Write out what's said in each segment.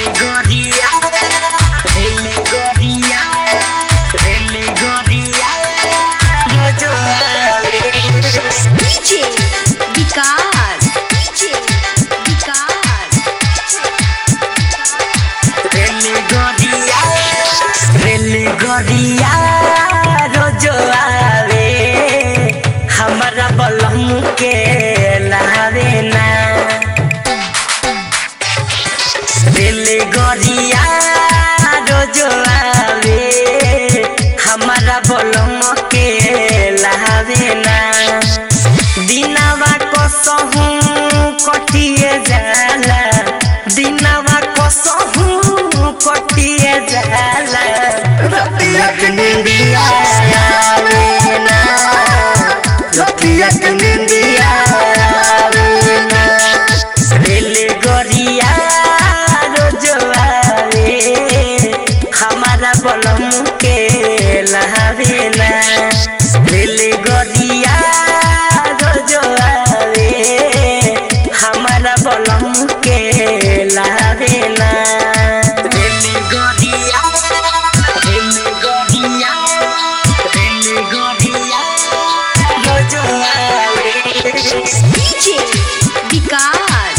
गरिया रोजो आवे हमारा बलम के लावे ना दिल गरिया रोजो आवे हमारा बलम के लावे ना दिनवा को सहू कटिए जाला दिनवा को सहू कटिए जाला रतिया के निंदिया आवे ना रतिया के निंदिया आवे ना दिल गरिया रोजो आवे हमारा बलम के लावे ना दिल गरिया रोजो आवे हमारा बलम के लावे ना DJ विकास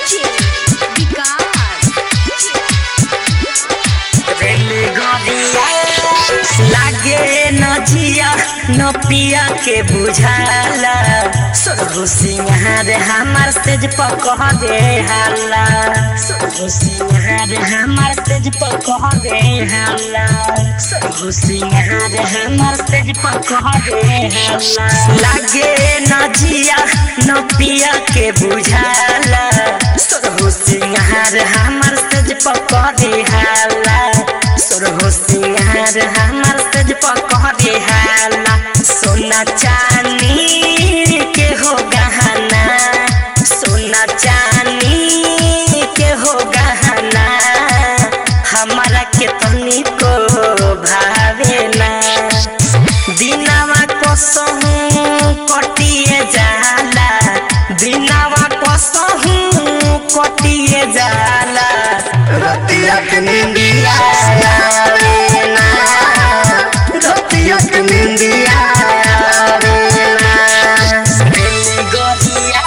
लागे नजिया न पिया के बुझाला सोरगो सिंहार हमार तेज पकह दे हाला सोरगो सिंहार हमार तेज पकह दे हाला सोरगो सिंहार हमार तेज पकह दे हाला लागे नजिया न पिया के बुझाला सोरगो सिंहार हमार तेज पकह दे हाला सोरगो सिंहार हमार तेज पकह दे हाला सोना चांदी के हो गहना सोना चांदी के हो गहना हमारा के तनी को भावे ना दिनवा को सहू कटिए जाला दिनवा को सहू कटिए जाला रतिया के निंदिया आवे ना रतिया के निंदिया आवे ना दिल गरिया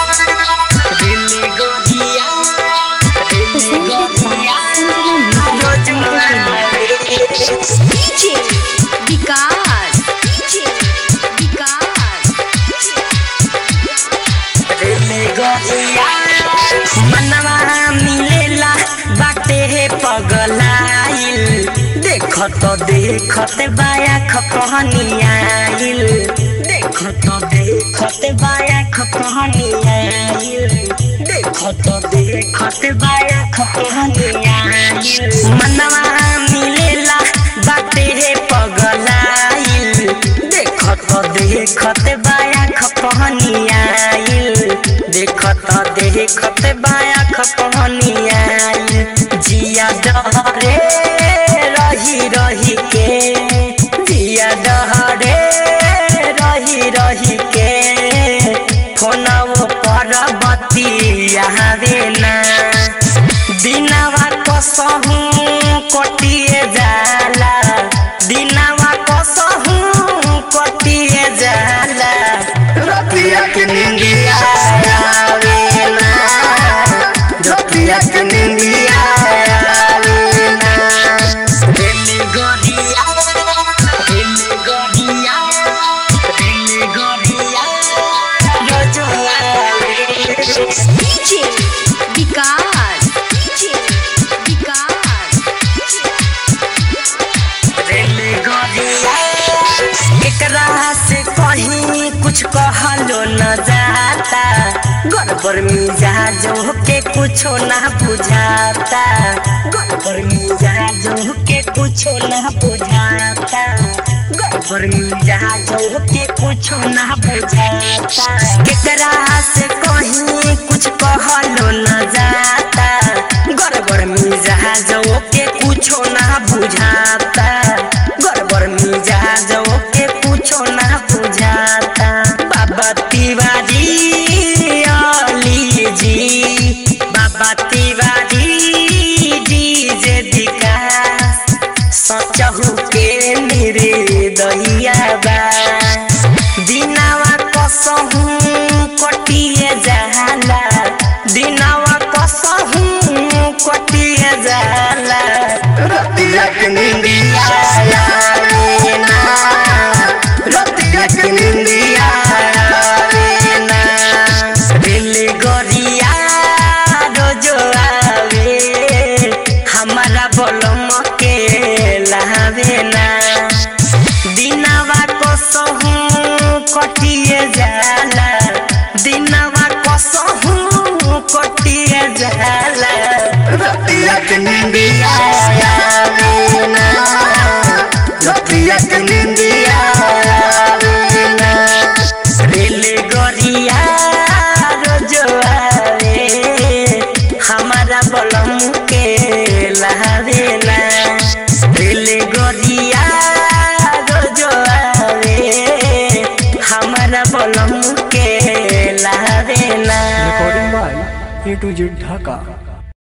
रोजो आवे DJ विकास मनवा मिलेला बाटे पगलाइल देखत बाया खपहनियाइल देखत बाया खपहनियाइल देखत बाया खपहनियाइल मनवा मिलेला बाटे पगलाइल देखत बाया खपहनियाइल देखत बाया खपहनियाइल जिया डहरे रही के जिया डहरे रही के फोनवो पर बतियावे ना दिनवा कसहू कटिए जाला दिनवा कसहू कटिए जाला रतिया के निंदिया आवे ना रतिया के निंदिया आवे ना दिल गरिया रोजो आवे DJ विकास एकरा से कहीं कुछ कहलो न जाता गड़बड़ मिजाजों के कुछो ना बुझाता गड़बड़ मिजाजों के कुछो ना बुझाता गड़बड़ मिजाजों के कुछो ना बुझाता एकरा से कहीं कुछ कहलो न जाता गड़बड़ मिजाजों के कुछो ना बुझाता गड़बड़ मिजाजों के कुछो ना बुझाता बाबा तिवारी अली जी बाबा तिवारी सचहु के निर्दयिया बा दिनावा कसहु कटिए जाला दिनावा कसहु कटिए जाला रतिया के निंदिया आवे ना रतिया के निंदिया आवे ना दिल गरिया रोजो आवे हमारा बलम के लावे ना दिनावा कसहु कटिए जाला दिनावा कसहु कटिए जाला रतिया के निंदिया आवे ना रतिया के निंदिया आवे ना दिल गरिया रोजो आवे हमारा बलम के लावे ना दिल गरिया रोजो आवे हमारा बलम के लावे ना recording by A to Z Dhaka.